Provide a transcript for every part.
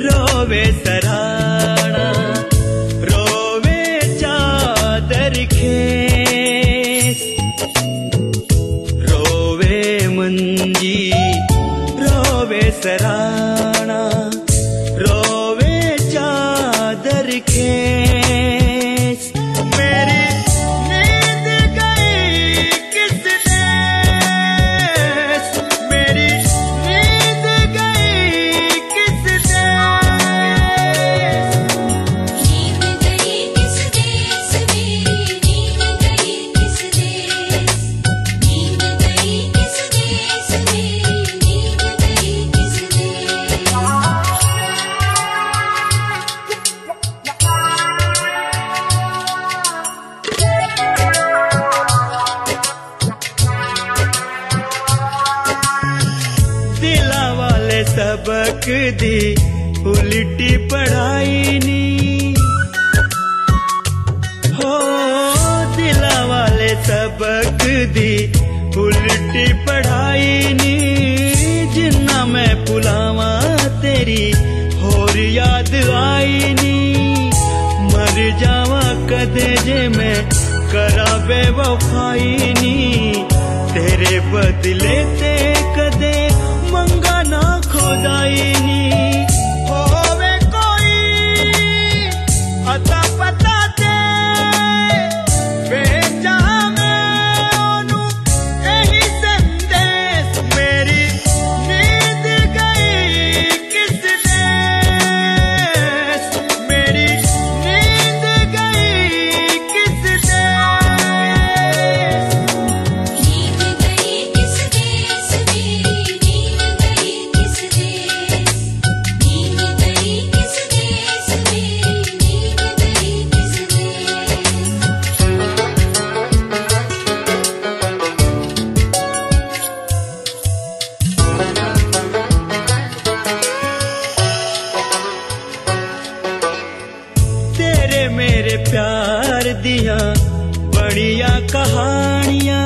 रोवे सराहना, रोवे चादर खेस, रोवे मंजी, रोवे सराहना, रोवे चादर खेस। मेरी नींद गई किस देश, मेरी नींद गई किस देश, नींद गई किस देश, मेरी नींद गई किस देश, नींद गई किस देश, मेरी नींद गई किस देश। दिला वाले सबक दी उल्टी पढ़ाई नी, हो दिला वाले सबक दी उल्टी पढ़ाई नी। जिन्ना मैं भुलावा तेरी होर याद आई नी, मर जावा कदे जे मैं करा बेवफाई नी। तेरे बदले ते कदे मंगा ना खुदाई नी। होवे कोई अता पता ते भेजा मैं ओनू यही संदेश। मेरी नींद गई किस देश, मेरी नींद गई किस देश, नींद गई किस देश, मेरी नींद गई किस देश, नींद गई किस देश, मेरी नींद गई किस तेरे मेरे प्यार दिया बढ़िया कहानियां,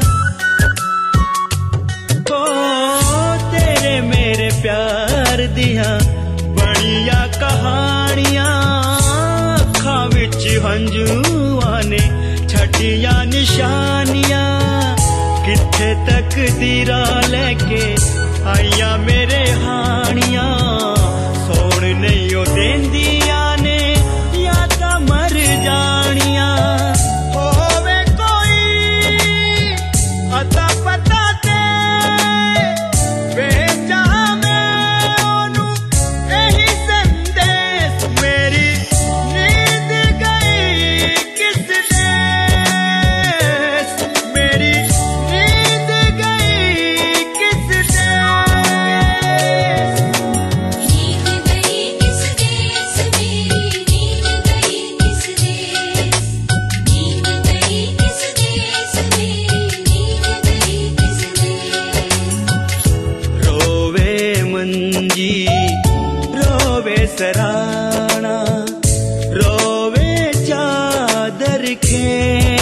ओ तेरे मेरे प्यार दिया बढ़िया कहानियां। अखां विच हंजुआं ने छटिया निशानियां, किथे तक दीरा लेके आइया मेरे हानियां। सौण नहीं ओ देंदियां ने या तां मर जानियां। होवे कोई अता पता ते भेजा मैं ओनू यही संदेश। मेरी नींद गई किस देश, मेरी नींद गई किस देश, नींद गई किस देश, मेरी नींद गई किस देश, नींद गई किस देश, मेरी नींद गई किस देश। रोवे मंजी, रोवे सराहना, रोवे चादर खेस।